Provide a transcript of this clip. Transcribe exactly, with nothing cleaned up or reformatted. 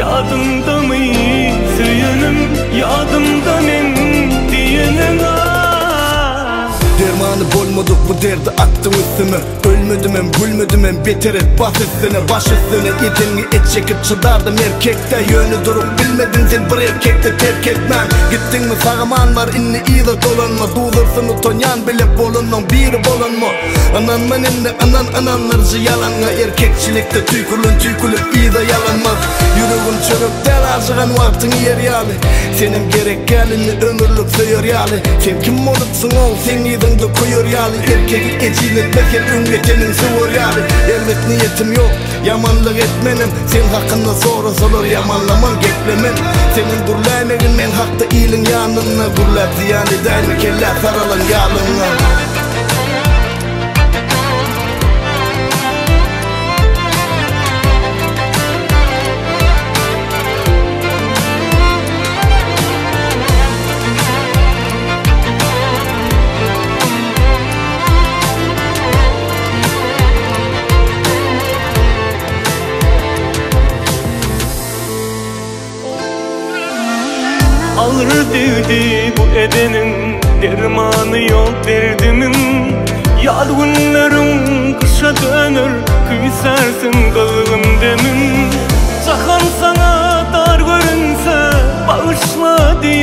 yadımda mı söylenim, yadımda men diyenin. Dermanı bolmadık bu derdi attım üstüme. Ölmedim hem gülmedim hem beter et bas üstüne. Baş üstüne edingi et çekip çıdardım erkekte. Yönü durup bilmedin sen bir erkekte terk etmem. Gittin mi sağaman var inni iyi de dolanma. Duzursun utonyan bile bolunman biri bolunma. Anan maninle anan ananlarcı yalanma. Erkekçilikte tüykülün tüykülü iyi de yalanmaz. Yüreğin çörüp del aşıgan vaktin yer yali. Senin gerek gelini ömürlük söyür yali. Sen kim olupsun ol sen idin de koyur yali. Erkeki eciletmezken üngetenin sıvır yali. Elbet niyetim yok yamanlık etmenim. Sen hakkında soru sorur yamanlaman geklemen. Senin gurlaymenin men hakta iyilin yanına. Gurlar ziyan edayım kelle saralan yalına. Alır dedi bu edenin, dermanı yok derdimin. Yar günlerim kışa dönür, kıysarsın kılgım demin. Çakan sana dar görünse bağışla